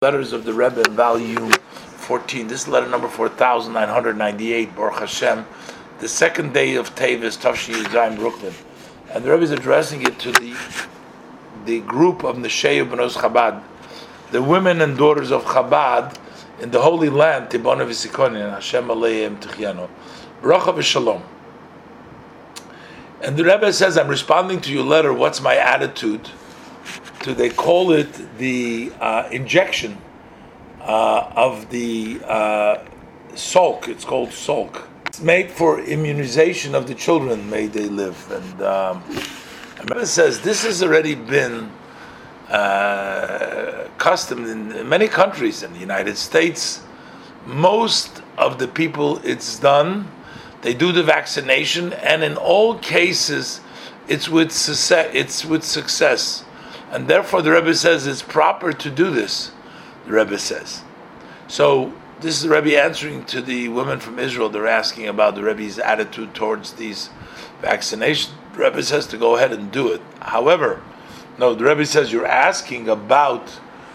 Letters of the Rebbe, volume 14. This is letter number 4998, Baruch Hashem, the second day of Tevis, Tafshi Yudayim, Brooklyn. And the Rebbe is addressing it to the group of Neshei B'nos Chabad, the women and daughters of Chabad in the Holy Land, Tibona V'Sikonin, Hashem Aleim Tichiano, Bracha V'Shalom. And the Rebbe says, I'm responding to your letter, what's my attitude? They call it the injection of the Salk. It's called Salk. It's made for immunization of the children, may they live. And Rebbe says this has already been custom in many countries. In the United States, most of the people it's done, they do the vaccination, and in all cases, it's with success. And therefore, the Rebbe says it's proper to do this. The Rebbe says. So this is the Rebbe answering to the women from Israel. They're asking about the Rebbe's attitude towards these vaccinations. The Rebbe says to go ahead and do it. However, no, the Rebbe says you're asking about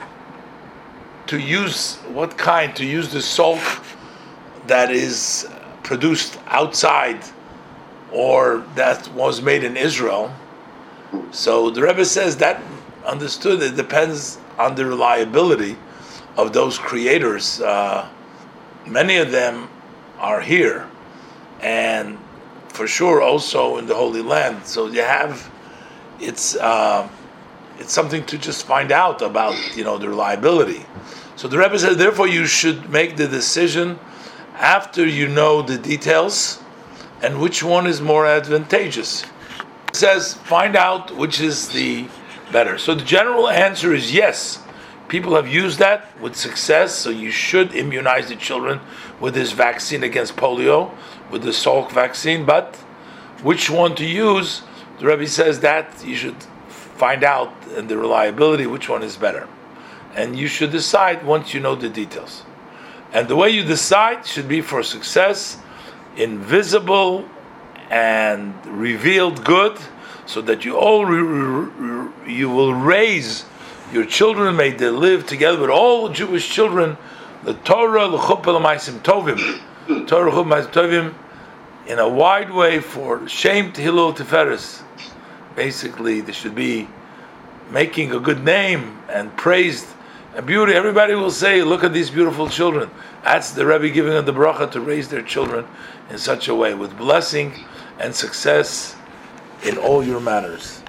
to use what kind? To use the salt that is produced outside or that was made in Israel. So the Rebbe says that understood, it depends on the reliability of those creators. Many of them are here, and for sure also in the Holy Land. So you have, it's something to just find out about, the reliability. So the Rebbe says, therefore you should make the decision after you know the details and which one is more advantageous. It says, find out which is the better. So the general answer is yes. People have used that with success, so you should immunize the children with this vaccine against polio, with the Salk vaccine. But which one to use, the Rebbe says that you should find out and the reliability, which one is better. And you should decide once you know the details. And the way you decide should be for success in visible and revealed good, so that you you will raise your children, may they live together with all Jewish children, the Torah l'chuppah l'maisim tovim, Torah l'chuppah l'maisim tovim, in a wide way for Shem Tehillah Tiferes. Basically, they should be making a good name and praised and beauty. Everybody will say, look at these beautiful children. That's the Rebbe giving them the bracha to raise their children in such a way, with blessing and success in all your matters.